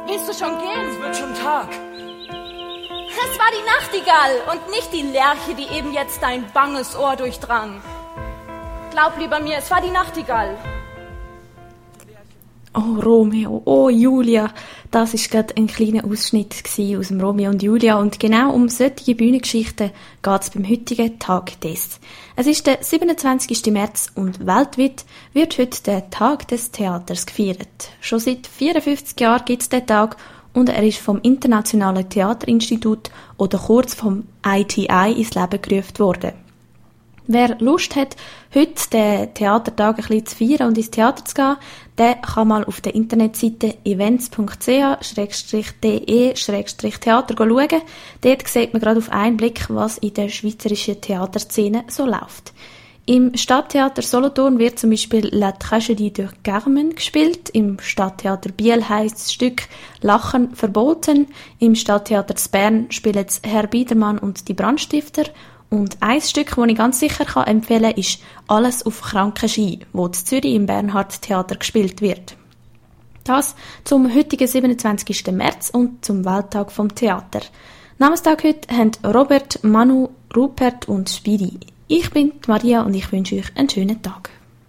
Willst du schon gehen? Es wird schon Tag. Es war die Nachtigall und nicht die Lerche, die eben jetzt dein banges Ohr durchdrang. Glaub lieber mir, es war die Nachtigall. Oh, Romeo, oh, Julia. Das war gerade ein kleiner Ausschnitt aus dem Romeo und Julia. Und genau um solche Bühnengeschichten geht es beim heutigen Tag des. Es ist der 27. März und weltweit wird heute der Tag des Theaters gefeiert. Schon seit 54 Jahren gibt es den Tag und er ist vom Internationalen Theaterinstitut oder kurz vom ITI ins Leben gerufen worden. Wer Lust hat, heute den Theatertag ein bisschen zu feiern und ins Theater zu gehen, der kann mal auf der Internetseite events.ch/de/theater schauen. Dort sieht man gerade auf einen Blick, was in der schweizerischen Theaterszene so läuft. Im Stadttheater Solothurn wird zum Beispiel La Tragédie de Carmen gespielt. Im Stadttheater Biel heisst das Stück Lachen verboten. Im Stadttheater Bern spielen es Herr Biedermann und die Brandstifter. Und ein Stück, das ich ganz sicher empfehlen kann, ist «Alles auf kranken Ski», wo in Zürich im Bernhard Theater gespielt wird. Das zum heutigen 27. März und zum Welttag vom Theater. Namenstag heute haben Robert, Manu, Rupert und Spiri. Ich bin Maria und ich wünsche euch einen schönen Tag.